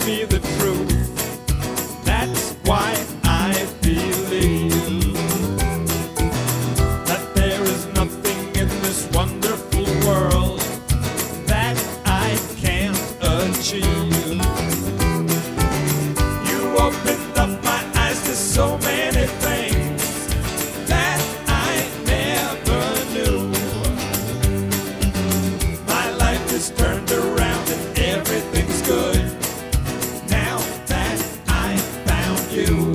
me the truth. That's why I believe that there is nothing in this wonderful world that I can't achieve. You opened up my eyes to so many things that I never knew. My life is turned around and everything's good now that I found you.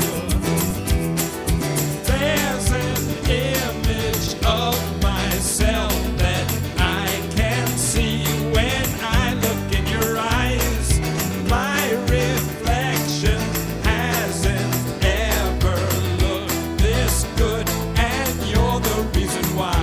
There's an image of myself that I can see when I look in your eyes. My reflection hasn't ever looked this good, and you're the reason why.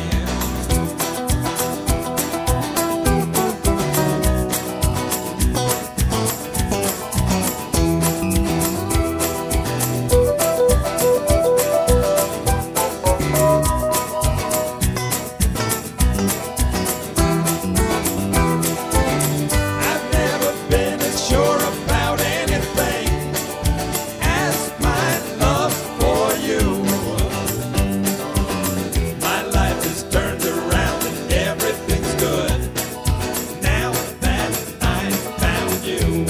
I've never been as sure about anything as my love for you. My life is turned around and everything's good now that I found you.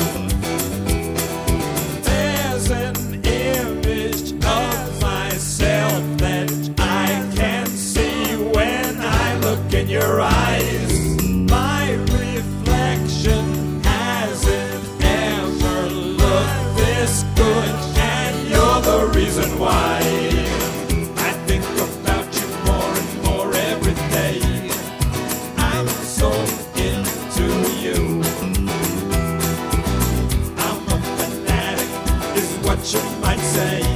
There's an image of myself that I can see when I look in your eyes. My reflection hasn't ever looked this good, and you're the reason why. I think about you more and more every day. I'm so into you. I'm a fanatic, is what you might say.